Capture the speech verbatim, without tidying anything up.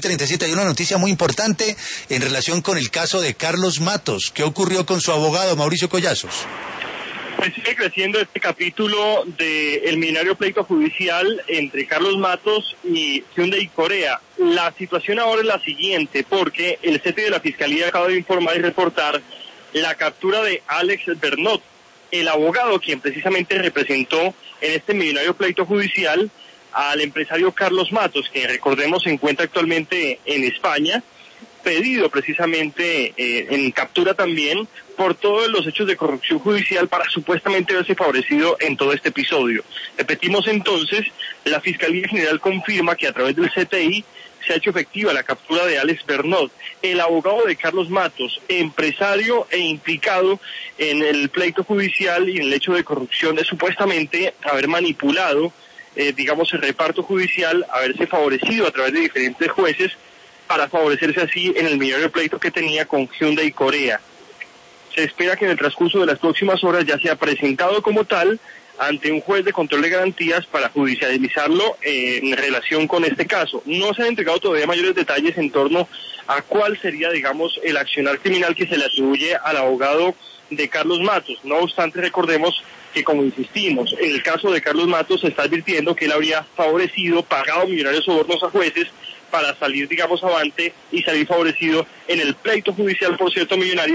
treinta y siete. Hay una noticia muy importante en relación con el caso de Carlos Matos. ¿Qué ocurrió con su abogado, Mauricio Collazos? Pues sigue creciendo este capítulo del millonario pleito judicial entre Carlos Matos y Hyundai Corea. La situación ahora es la siguiente, porque el C T I de la Fiscalía acaba de informar y reportar la captura de Alex Bernot, el abogado quien precisamente representó en este millonario pleito judicial al empresario Carlos Matos, que recordemos se encuentra actualmente en España, pedido precisamente eh, en captura también por todos los hechos de corrupción judicial para supuestamente verse favorecido en todo este episodio. Repetimos entonces, la Fiscalía General confirma que a través del C T I se ha hecho efectiva la captura de Alex Bernot, el abogado de Carlos Matos, empresario e implicado en el pleito judicial y en el hecho de corrupción de supuestamente haber manipulado, eh, digamos, el reparto judicial, haberse favorecido a través de diferentes jueces para favorecerse así en el millonario pleito que tenía con Hyundai Corea. Se espera que en el transcurso de las próximas horas ya sea presentado como tal ante un juez de control de garantías para judicializarlo eh, en relación con este caso. No se han entregado todavía mayores detalles en torno a cuál sería, digamos, el accionar criminal que se le atribuye al abogado de Carlos Matos. No obstante, recordemos que, como insistimos, en el caso de Carlos Matos se está advirtiendo que él habría favorecido, pagado millonarios sobornos a jueces para salir, digamos, avante y salir favorecido en el pleito judicial, por cierto, millonario.